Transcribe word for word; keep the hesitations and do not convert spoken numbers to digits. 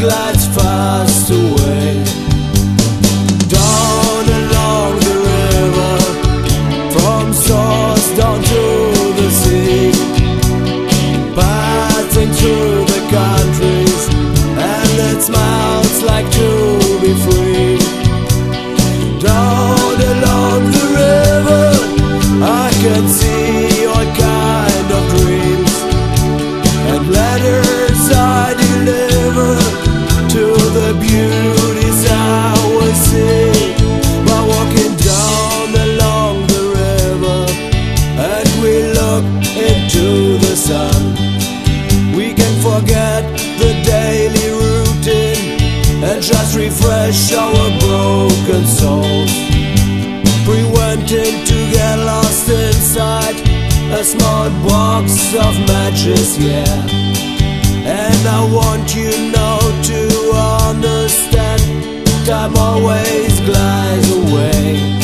glides fast away. Down along the river, from source down to the sea, passing through the countries, and it smells like to be free. Down along the river, I can see all kind of dreams and letters I deliver to the beauties I will see. By walking down along the river and we look into the sun, we can forget the daily routine and just refresh our broken souls, preventing to get lost inside a small box of matches, yeah. And I want you now to understand, time always glides away.